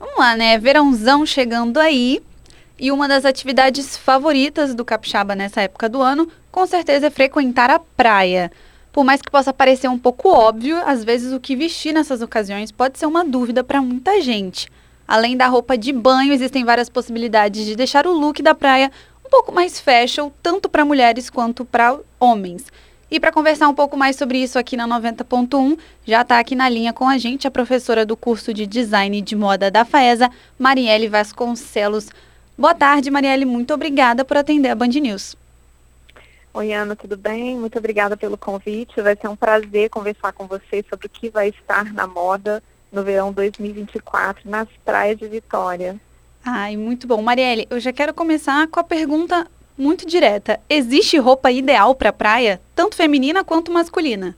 Vamos lá, né? Verãozão chegando aí. E uma das atividades favoritas do capixaba nessa época do ano, com certeza, é frequentar a praia. Por mais que possa parecer um pouco óbvio, às vezes o que vestir nessas ocasiões pode ser uma dúvida para muita gente. Além da roupa de banho, existem várias possibilidades de deixar o look da praia um pouco mais fashion, tanto para mulheres quanto para homens. E para conversar um pouco mais sobre isso aqui na 90.1, já está aqui na linha com a gente a professora do curso de Design de Moda da FAESA, Marielle Vasconcelos. Boa tarde, Marielle. Muito obrigada por atender a Band News. Oi, Ana, tudo bem? Muito obrigada pelo convite. Vai ser um prazer conversar com vocês sobre o que vai estar na moda no verão 2024 nas praias de Vitória. Ai, muito bom. Marielle, eu já quero começar com a pergunta muito direta. Existe roupa ideal para praia, tanto feminina quanto masculina?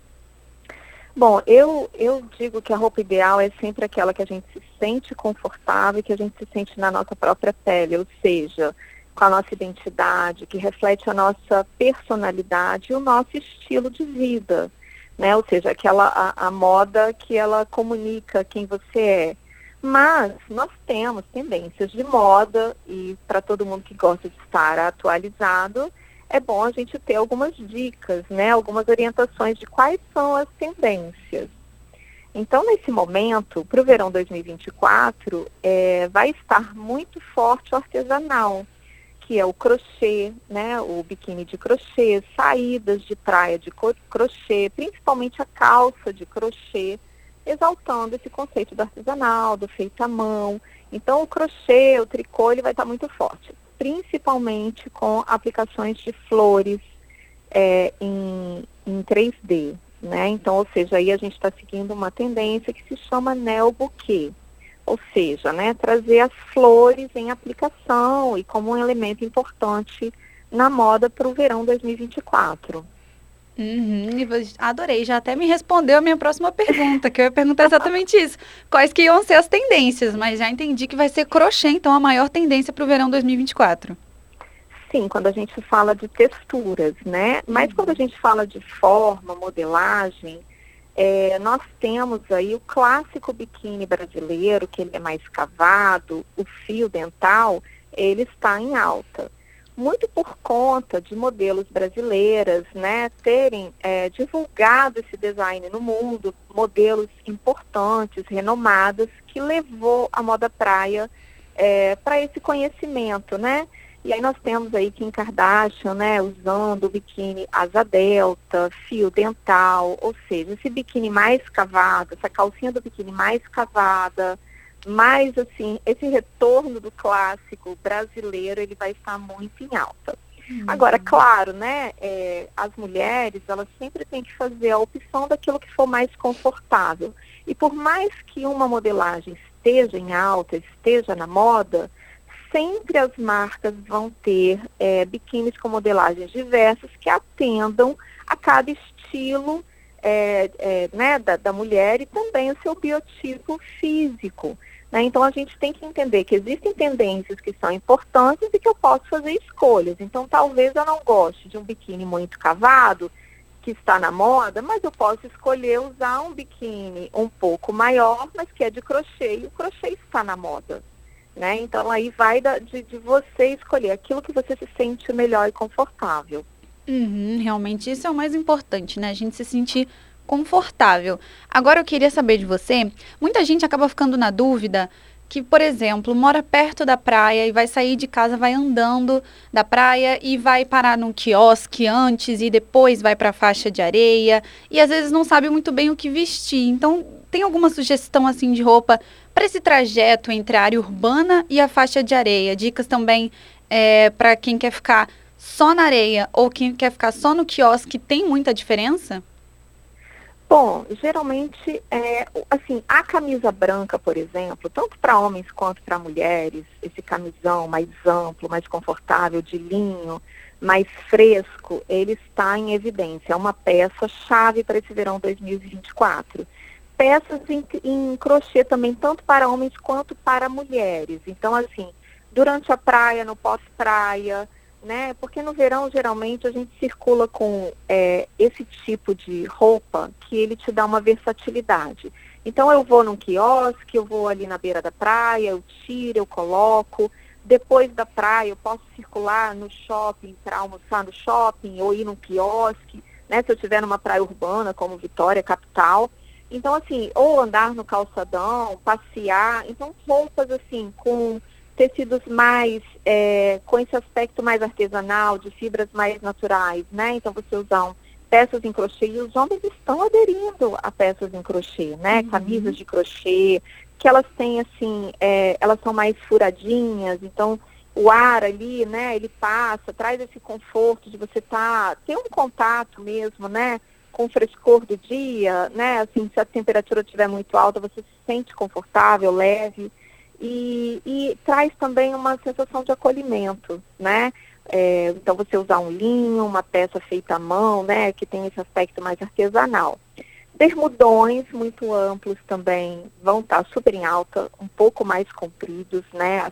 Bom, eu digo que a roupa ideal é sempre aquela que a gente se sente confortável, que a gente se sente na nossa própria pele, ou seja, com a nossa identidade, que reflete a nossa personalidade e o nosso estilo de vida, né? Ou seja, a moda que ela comunica quem você é. Mas nós temos tendências de moda e para todo mundo que gosta de estar atualizado, é bom a gente ter algumas dicas, né? Algumas orientações de quais são as tendências. Então, nesse momento, para o verão 2024, vai estar muito forte o artesanal, que é o crochê, né? O biquíni de crochê, saídas de praia de crochê, principalmente a calça de crochê, exaltando esse conceito do artesanal, do feito à mão. Então, o crochê, o tricô, ele vai estar muito forte, principalmente com aplicações de flores em 3D, né? Então, ou seja, aí a gente está seguindo uma tendência que se chama neo-bouquet, ou seja, né, trazer as flores em aplicação e como um elemento importante na moda para o verão 2024. Adorei, já até me respondeu a minha próxima pergunta, que eu ia perguntar exatamente isso. Quais que iam ser as tendências, mas já entendi que vai ser crochê, então a maior tendência para o verão 2024. Sim, quando a gente fala de texturas, né? Mas quando a gente fala de forma, modelagem, nós temos aí o clássico biquíni brasileiro, que ele é mais cavado, o fio dental, ele está em alta. Muito por conta de modelos brasileiras, né, terem divulgado esse design no mundo, modelos importantes, renomados, que levou a moda praia para esse conhecimento, né? E aí nós temos aí Kim Kardashian, né, usando o biquíni asa delta, fio dental, ou seja, esse biquíni mais cavado, essa calcinha do biquíni mais cavada, mas, assim, esse retorno do clássico brasileiro, ele vai estar muito em alta. Agora, claro, né, as mulheres, elas sempre têm que fazer a opção daquilo que for mais confortável. E por mais que uma modelagem esteja em alta, esteja na moda, sempre as marcas vão ter biquínis com modelagens diversas que atendam a cada estilo né, da mulher e também o seu biotipo físico. Né? Então, a gente tem que entender que existem tendências que são importantes e que eu posso fazer escolhas. Então, talvez eu não goste de um biquíni muito cavado, que está na moda, mas eu posso escolher usar um biquíni um pouco maior, mas que é de crochê, e o crochê está na moda. Né? Então, aí vai de você escolher aquilo que você se sente melhor e confortável. Realmente, isso é o mais importante, né? A gente se sentir confortável. Agora eu queria saber de você, muita gente acaba ficando na dúvida que, por exemplo, mora perto da praia e vai sair de casa, vai andando da praia e vai parar num quiosque antes e depois vai para a faixa de areia e às vezes não sabe muito bem o que vestir. Então, tem alguma sugestão assim de roupa para esse trajeto entre a área urbana e a faixa de areia? Dicas também para quem quer ficar só na areia ou quem quer ficar só no quiosque, tem muita diferença? Bom, geralmente, assim, a camisa branca, por exemplo, tanto para homens quanto para mulheres, esse camisão mais amplo, mais confortável, de linho, mais fresco, ele está em evidência. É uma peça-chave para esse verão 2024. Peças em crochê também, tanto para homens quanto para mulheres. Então, assim, durante a praia, no pós-praia, né? Porque no verão, geralmente, a gente circula com esse tipo de roupa que ele te dá uma versatilidade. Então eu vou num quiosque, eu vou ali na beira da praia, eu tiro, eu coloco. Depois da praia eu posso circular no shopping para almoçar no shopping ou ir num quiosque, né? Se eu estiver numa praia urbana como Vitória, capital. Então, assim, ou andar no calçadão, passear. Então, roupas, assim, com tecidos mais, com esse aspecto mais artesanal, de fibras mais naturais, né? Então, você usar peças em crochê, e os homens estão aderindo a peças em crochê, né? Camisas de crochê, que elas têm, assim, elas são mais furadinhas, então o ar ali, né, ele passa, traz esse conforto de você ter um contato mesmo, né, com o frescor do dia, né, assim, se a temperatura estiver muito alta, você se sente confortável, leve, e traz também uma sensação de acolhimento, né, então você usar um linho, uma peça feita à mão, né, que tem esse aspecto mais artesanal. Bermudões muito amplos também vão estar super em alta, um pouco mais compridos, né,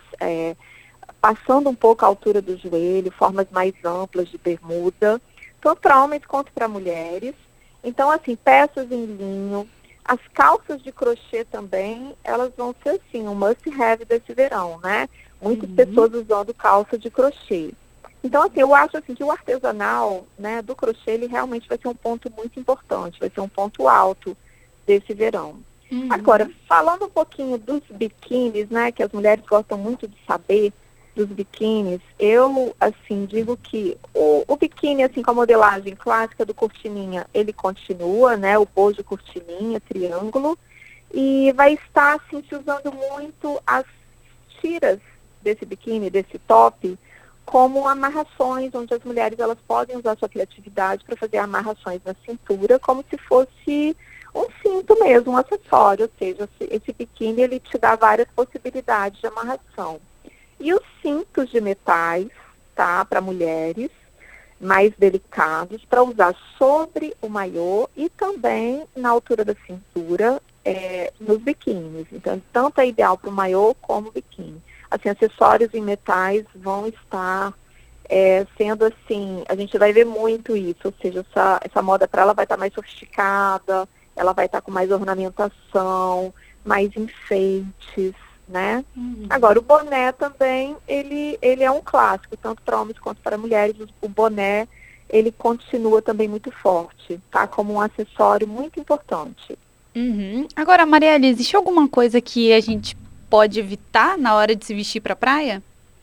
passando um pouco a altura do joelho, formas mais amplas de bermuda, tanto para homens quanto para mulheres. Então, assim, peças em linho, as calças de crochê também, elas vão ser, assim, um must-have desse verão, né? Muitas pessoas usando calça de crochê. Então, assim, eu acho assim, que o artesanal, né, do crochê, ele realmente vai ser um ponto muito importante, vai ser um ponto alto desse verão. Agora, falando um pouquinho dos biquínis, né, que as mulheres gostam muito de saber dos biquínis, eu, assim, digo que o biquíni, assim, com a modelagem clássica do cortininha, ele continua, né, o bojo cortininha, triângulo, e vai estar, assim, se usando muito as tiras desse biquíni, desse top, como amarrações, onde as mulheres elas podem usar sua criatividade para fazer amarrações na cintura, como se fosse um cinto mesmo, um acessório, ou seja, esse biquíni ele te dá várias possibilidades de amarração. E os cintos de metais, tá, para mulheres, mais delicados, para usar sobre o maiô e também na altura da cintura, nos biquínis. Então, tanto é ideal para o maiô como o biquíni. Assim, acessórios em metais vão estar sendo assim, a gente vai ver muito isso, ou seja, essa moda para ela vai estar mais sofisticada, ela vai estar com mais ornamentação, mais enfeites, né? Agora, o boné também, ele é um clássico, tanto para homens quanto para mulheres. O boné, ele continua também muito forte, tá? Como um acessório muito importante. Agora, Marielle, existe alguma coisa que a gente pode evitar na hora de se vestir para a praia?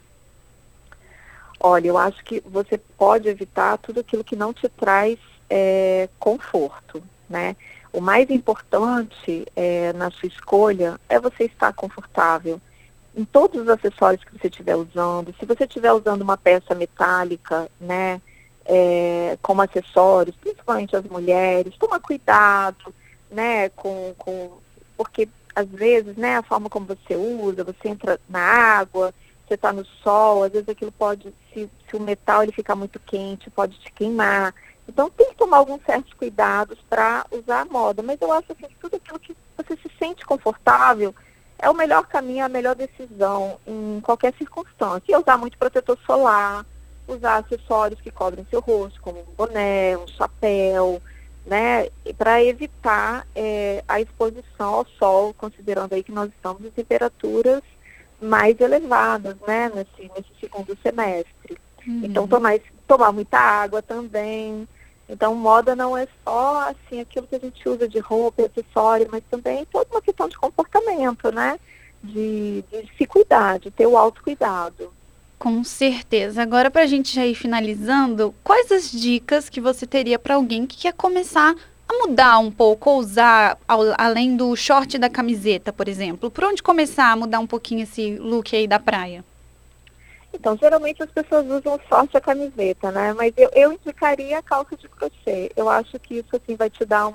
Olha, eu acho que você pode evitar tudo aquilo que não te traz conforto, né? O mais importante na sua escolha é você estar confortável em todos os acessórios que você estiver usando. Se você estiver usando uma peça metálica, né, como acessórios, principalmente as mulheres, toma cuidado, né, porque às vezes, né, a forma como você usa, você entra na água, você está no sol, às vezes aquilo pode, se o metal ele ficar muito quente, pode te queimar. Então tem que tomar alguns certos cuidados para usar a moda. Mas eu acho assim, que tudo aquilo que você se sente confortável é o melhor caminho, a melhor decisão em qualquer circunstância. E usar muito protetor solar, usar acessórios que cobrem seu rosto, como um boné, um chapéu, né, para evitar a exposição ao sol, considerando aí que nós estamos em temperaturas mais elevadas, né, nesse segundo semestre. Então, tomar muita água também. Então, moda não é só, assim, aquilo que a gente usa de roupa, acessório, mas também toda uma questão de comportamento, né, de se cuidar, de ter o autocuidado. Com certeza. Agora, para a gente já ir finalizando, quais as dicas que você teria para alguém que quer começar a mudar um pouco, ou usar, além do short e da camiseta, por exemplo? Por onde começar a mudar um pouquinho esse look aí da praia? Então, geralmente as pessoas usam short e a camiseta, né? Mas eu indicaria a calça de crochê. Eu acho que isso, assim, vai te dar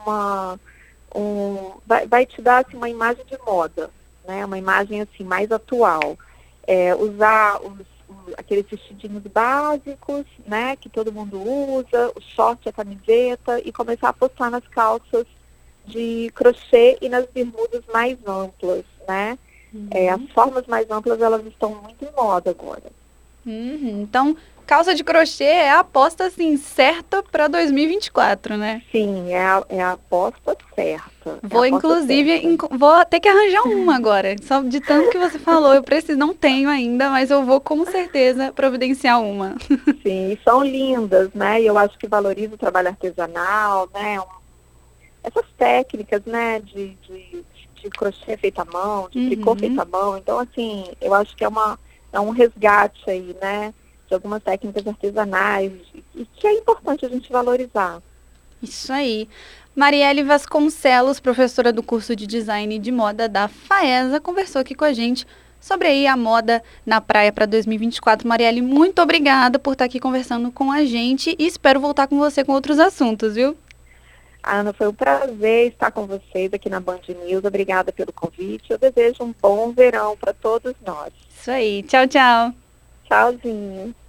vai te dar, assim, uma imagem de moda, né? Uma imagem, assim, mais atual. Usar aqueles vestidinhos básicos, né? Que todo mundo usa, o short e a camiseta, e começar a apostar nas calças de crochê e nas bermudas mais amplas, né? As formas mais amplas, elas estão muito em moda agora. Então, calça de crochê é a aposta, assim, certa para 2024, né? Sim, é a aposta certa. Vou, inclusive, vou ter que arranjar uma agora. Só de tanto que você falou, eu preciso, não tenho ainda, mas eu vou com certeza providenciar uma. Sim, são lindas, né? E eu acho que valoriza o trabalho artesanal, né? Essas técnicas, né? De crochê feito à mão, de tricô feito à mão. Então, assim, eu acho que é um resgate aí, né? De algumas técnicas artesanais e que é importante a gente valorizar. Isso aí. Marielle Vasconcelos, professora do curso de Design de Moda da FAESA, conversou aqui com a gente sobre aí a moda na praia para 2024. Marielle, muito obrigada por estar aqui conversando com a gente e espero voltar com você com outros assuntos, viu? Ana, foi um prazer estar com vocês aqui na Band News. Obrigada pelo convite. Eu desejo um bom verão para todos nós. Isso aí. Tchau, tchau. Tchauzinho.